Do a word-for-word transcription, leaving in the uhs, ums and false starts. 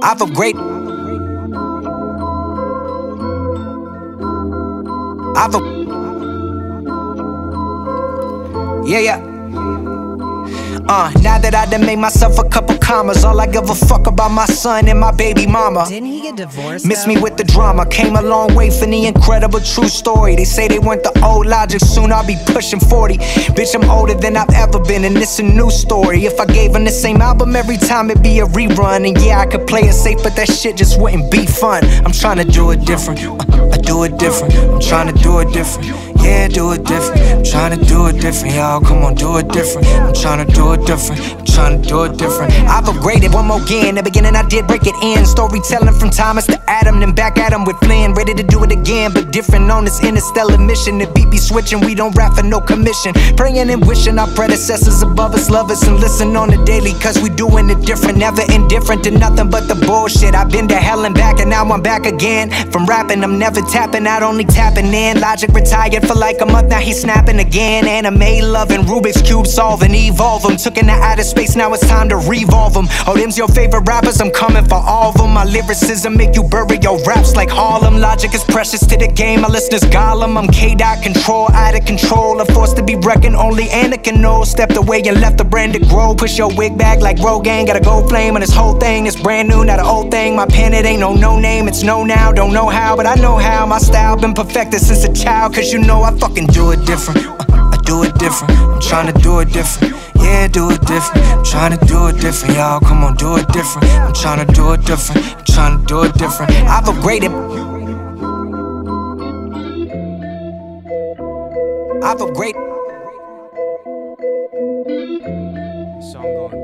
I've upgraded. I've up. Yeah, yeah. Uh, now that I done made myself a couple commas, all I give a fuck about my son and my baby mama. Didn't he get divorced? Miss though? me with the drama, came a long way from the incredible true story. They say they want the old Logic, soon I'll be pushing forty. Bitch, I'm older than I've ever been, and it's a new story. If I gave him the same album every time, it'd be a rerun. And yeah, I could play it safe, but that shit just wouldn't be fun. I'm trying to do it different, uh, I do it different. I'm trying to do it different, yeah, do it different. I'm trying to do it different, y'all, come on, do it different. I'm trying to do it different, I'm trying to do it different. I've upgraded one more again. The beginning I did break it in. Storytelling from Thomas to Adam, then back at him with Flynn. Ready to do it again, but different on this interstellar mission. The beat be switching, we don't rap for no commission. Praying and wishing our predecessors above us love us and listen on the daily, cause we doing it different. Never indifferent to nothing but the bullshit. I've been to hell and back, and now I'm back again. From rapping, I'm never tapping out, only tapping in. Logic retired for like a month, now he's snapping again. Anime loving, Rubik's Cube solving, evolve them. Took into outer space, now it's time to revolve them. Oh, them's your favorite rappers, I'm coming for all of them. My lyricism make you bury your raps like Harlem. Logic is precious to the game, my listeners Gollum. I'm K-Dot control, out of control, a force to be reckoned. Only Anakin knows. Stepped away and left the brand to grow. Push your wig back like Rogaine, got a gold flame on this whole thing. It's brand new, not an old thing. My pen, it ain't no no name, it's no now. Don't know how, but I know how. My style been perfected since a child, cause you know I fucking do it different. uh, I do it different, I'm trying to do it different. Yeah, do it different, I'm trying to do it different, y'all, come on, do it different. I'm trying to do it different, I'm trying to do it different. I've upgraded. I've upgraded. Song going